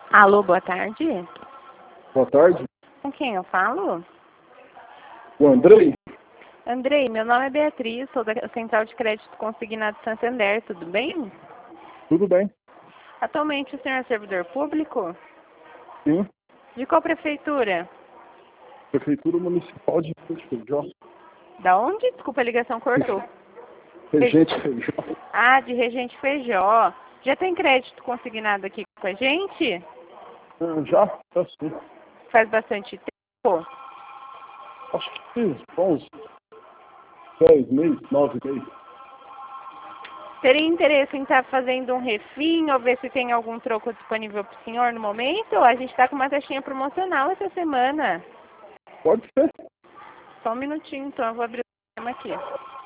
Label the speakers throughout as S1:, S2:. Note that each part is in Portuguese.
S1: Alô, boa tarde.
S2: Boa tarde.
S1: Com quem eu falo?
S2: O Andrei?
S1: Andrei, meu nome é Beatriz, sou da Central de Crédito Consignado Santander, tudo bem?
S2: Tudo bem?
S1: Atualmente o senhor é servidor público?
S2: Sim.
S1: De qual prefeitura?
S2: Prefeitura Municipal de Feijó.
S1: Da onde? Desculpa, a ligação cortou.
S2: Regente Feijó.
S1: Ah, de Regente Feijó. Já tem crédito consignado aqui com a gente?
S2: Já sim.
S1: Faz bastante tempo?
S2: Acho que fiz uns 10 meses, 9 meses.
S1: Teria interesse em estar fazendo um refim ou ver se tem algum troco disponível para o senhor no momento? A gente está com uma taxinha promocional essa semana.
S2: Pode ser.
S1: Só um minutinho, então eu vou abrir o sistema aqui.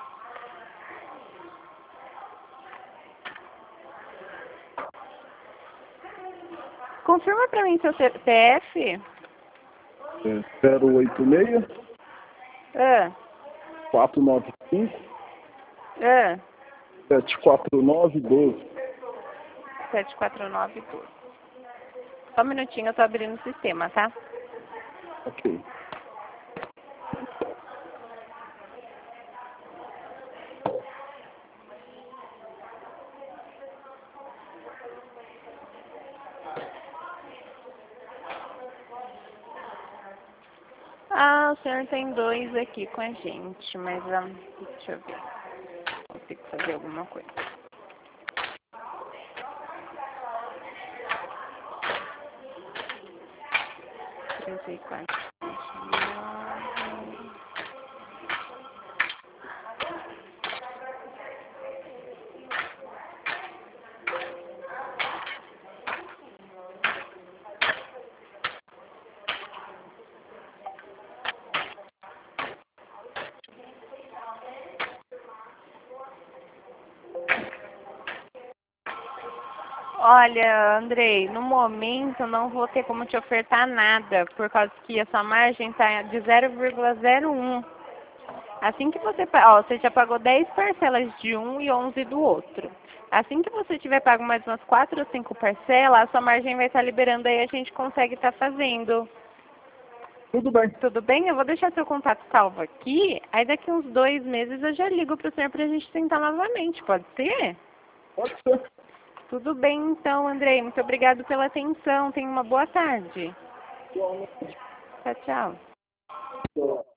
S1: Confirma para mim seu CPF.
S2: 086
S1: Ah,
S2: 495
S1: ah,
S2: 74912.
S1: 74912. Só um minutinho, eu tô abrindo o sistema, tá?
S2: Ok.
S1: Ah, o senhor tem dois aqui com a gente, mas deixa eu ver. Consigo fazer alguma coisa. Treze e quatro. Olha, Andrei, no momento não vou ter como te ofertar nada, por causa que a sua margem está de 0,01. Assim que você já pagou 10 parcelas de um e 11 do outro. Assim que você tiver pago mais umas 4 ou 5 parcelas, a sua margem vai estar liberando aí, a gente consegue estar fazendo.
S2: Tudo bem.
S1: Tudo bem? Eu vou deixar seu contato salvo aqui, aí daqui uns 2 meses eu já ligo para o senhor para a gente tentar novamente, pode ser?
S2: Pode ser.
S1: Tudo bem então, Andrei. Muito obrigado pela atenção. Tenha uma boa tarde.
S2: Igualmente.
S1: Tchau, tchau.
S2: Tchau.